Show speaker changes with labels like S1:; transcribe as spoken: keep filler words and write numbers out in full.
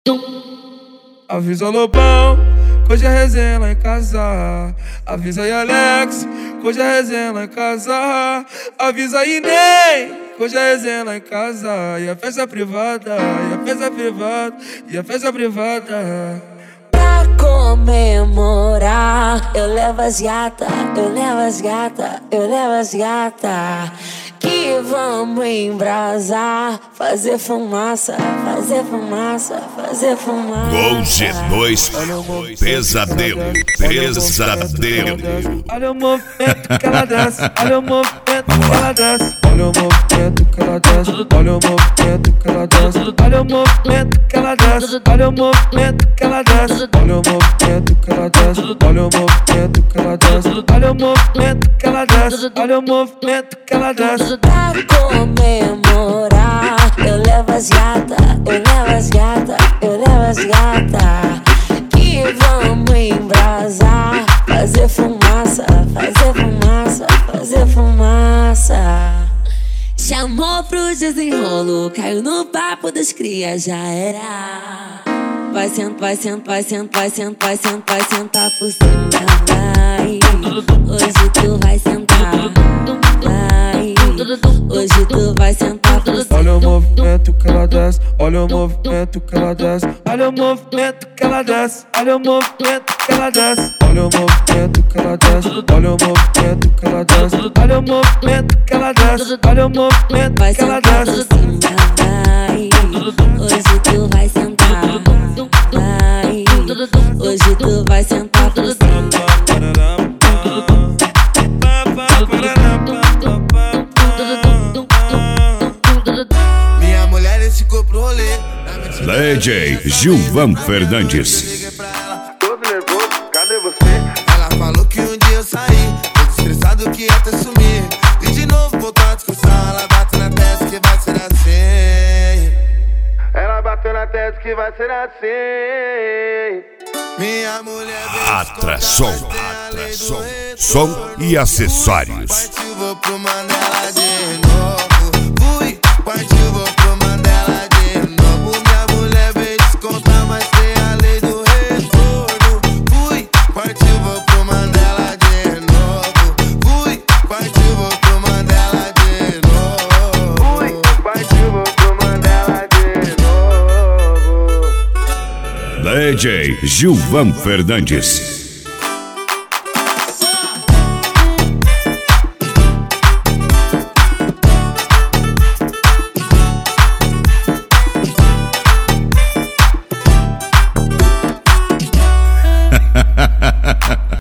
S1: Avisa Lobão, que hoje é resenha lá em casa. Avisa aí Alex, que hoje é resenha lá em casa. Avisa aí Ney, que hoje é resenha lá em casa. E a festa privada, e a festa privada, e a festa privada.
S2: Pra comemorar, eu levo as gata, eu levo as gata, eu levo as gata. Que vamos embrasar, fazer fumaça, fazer fumaça, fazer fumaça.
S3: Gol G dois, pesadelo, pesadelo.
S1: Olha o movimento que ela desce, olha o movimento que ela desce. Olha o movimento que ela desce, olha o movimento que ela desce. Olha o movimento que ela desce, olha o movimento que ela desce. Olha o movimento que ela desce, olha o movimento que ela desce. Olha o movimento que ela desce, olha o movimento que ela desce.
S2: Pra comemorar, eu levo as gata, eu levo as gata, eu levo as gata. Que vamos embrasar, fazer fumaça, fazer fumaça, fazer fumaça. Chamou pro desenrolo, caiu no papo dos cria, já era. Vai sentar, vai sentar, vai sentar, vai sentar, vai sentar, vai sentar por cima, vai. Hoje tu vai sentar, vai. Hoje tu vai sentar por cima.
S1: Olha o movimento que ela desce, olha o movimento que ela desce. Olha o movimento que ela desce, olha o movimento que ela desce. Olha o movimento que ela desce, olha o movimento que ela desce. Olha o movimento que ela desce, olha o movimento que ela desce.
S2: Vai. Hoje tu vai sentar, vai. Hoje tu vai sentar por cima.
S4: Minha mulher ficou pro rolê.
S3: D J Gilvan Fernandes.
S4: Liguei pra ela,
S1: Todo nervoso, cadê você?
S4: ela falou que um dia eu saí, tô estressado que ia até sumir. E de novo voltou a discussão, ela bateu na testa que vai ser assim.
S1: Ela bateu na testa que vai ser assim.
S4: Minha mulher
S3: Atração, atração, som e acessórios.
S4: partiu, vou pro Mandela de novo. Fui, partiu, vou pro Mandela de novo. Minha mulher veio descontar, mas tem a lei do retorno. Fui, partiu, vou pro Mandela de novo. Fui, partiu, vou pro Mandela de novo.
S1: Fui, partiu, vou pro Mandela de novo.
S3: D J Gilvan Fernandes.